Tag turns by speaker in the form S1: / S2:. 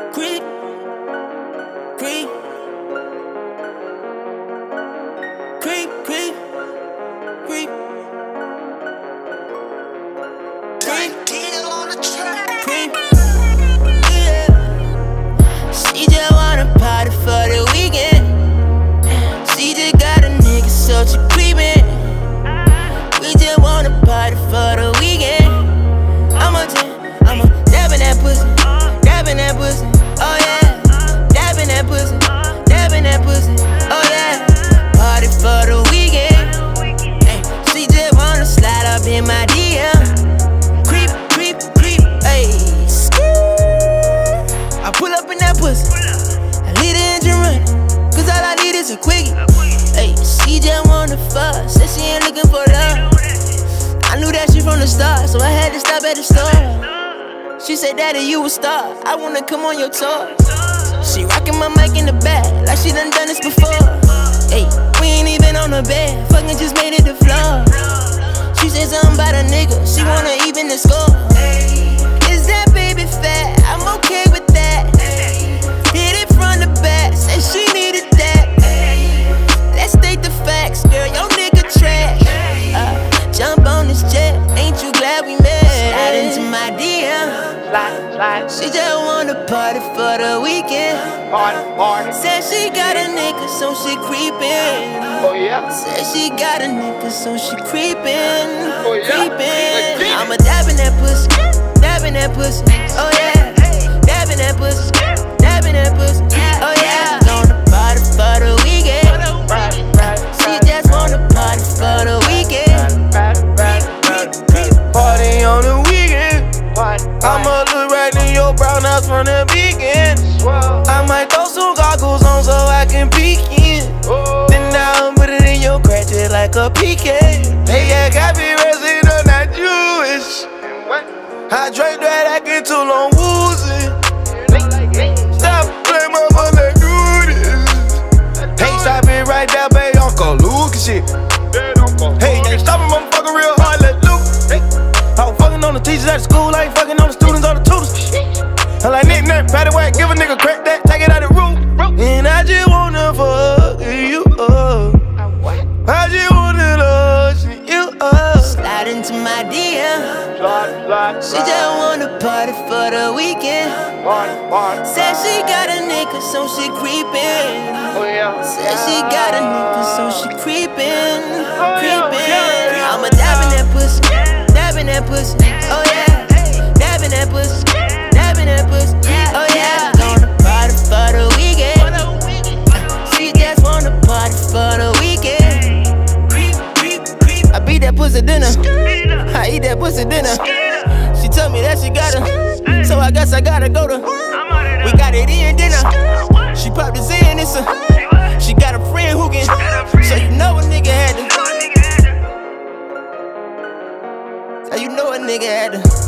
S1: Creep, creep, creep, creep, creep, creep, yeah. She just wanna party for the weekend. She just got a nigga, so she creepin'. We just wanna party for the weekend. I'ma dabbing that pussy, dabbing that pussy. Oh yeah, dabbing that pussy, dabbing that pussy. Oh yeah, party for the weekend. Ay, she just wanna slide up in my DM. Creep, creep, creep, ayy. I pull up in that pussy, I leave the engine running, cause all I need is a quickie. Ayy, she just wanna fuck, said she ain't looking for love. I knew that shit from the start, so I had to stop at the store. She said, Daddy, you a star, I wanna come on your tour. She rockin' my mic in the back, like she done this before. Ayy, we ain't even on the bed, fucking just made it the floor. She said something about a nigga, she wanna even the score. Is that baby fat? I'm okay with that. Hit it from the back, said she needed that. Let's state the facts, girl, your nigga trash. Jump on this jet, ain't you glad we met? Slide into my DM. She just wanna party for the weekend.
S2: Party.
S1: Said she got a nigga, so she creepin'.
S2: Oh yeah.
S1: Said she got a nigga, so she creepin'.
S2: Oh yeah.
S1: Creepin'. I'ma dabbing that pussy, dabbing that pussy. Oh yeah, dabbing that pussy, dabbing that pussy. Oh yeah, gonna party for the weekend. She just wanna party for the weekend.
S3: Party on the weekend. I'ma look right in your brown eyes from the beginning. I might throw some goggles on so I can peek in. Then I'll put it in your crack just like a pecan. Hey, yeah, got me resting on that Jewish. I drank that, I get too long woozy. Stop playing my phone, let's do this. Hey, stop it right there, baby, Uncle Luke and shit. Hey, ain't stopping, motherfucker, real hard, let loose. I was fucking on the teachers at the school, I ain't fucking on the students or the tutors. I like knick-knack, patty whack, give a nigga crack that, take it out the room. And I just wanna fuck you up. I just wanna love you up.
S1: Slide into my DM. She just wanna party for the weekend. Said she got a nigga, so she creepin'.
S2: Oh yeah.
S1: Said she got a nigga, so she creepin'. Creepin'. I'ma dabbing that pussy, dabbing that pussy. Oh yeah, dabbing that pussy, dabbing that pussy. Oh yeah, gonna party for the weekend. She just wanna party for the weekend. I beat that pussy dinner, I eat that pussy dinner. She told me that she got her, so I guess I gotta go to. We got it in dinner. She popped the Zen, it's a. She got a friend who can, so you know a nigga had to. So you know a nigga had to.